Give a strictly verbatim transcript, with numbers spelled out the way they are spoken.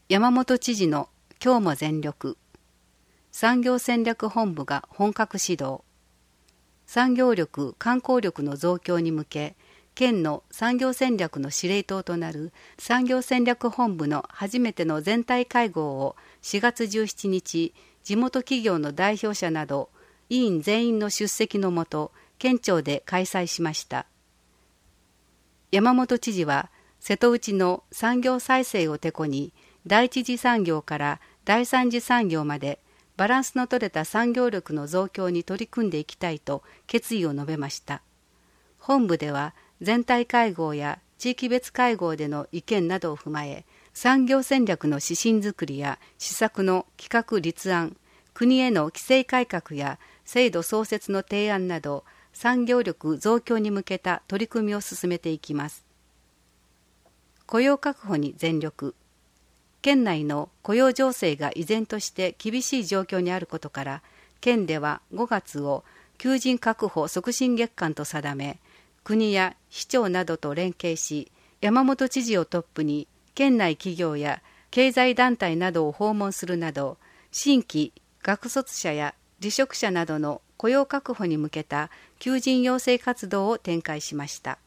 山本知事の今日も全力。産業戦略本部が本格始動。産業力・観光力の増強に向け、県の産業戦略の司令塔となる産業戦略本部の初めての全体会合をしがつじゅうしちにち、地元企業の代表者など委員全員の出席のもと、県庁で開催しました。山本知事は、瀬戸内の産業再生をてこに、第一次産業から第三次産業までバランスの取れた産業力の増強に取り組んでいきたいと決意を述べました。本部では全体会合や地域別会合での意見などを踏まえ、産業戦略の指針づくりや施策の企画立案、国への規制改革や制度創設の提案など、産業力増強に向けた取り組みを進めていきます。雇用確保に全力。県内の雇用情勢が依然として厳しい状況にあることから、県ではごがつを求人確保促進月間と定め、国や市長などと連携し、山本知事をトップに県内企業や経済団体などを訪問するなど、新規学卒者や離職者などの雇用確保に向けた求人養成活動を展開しました。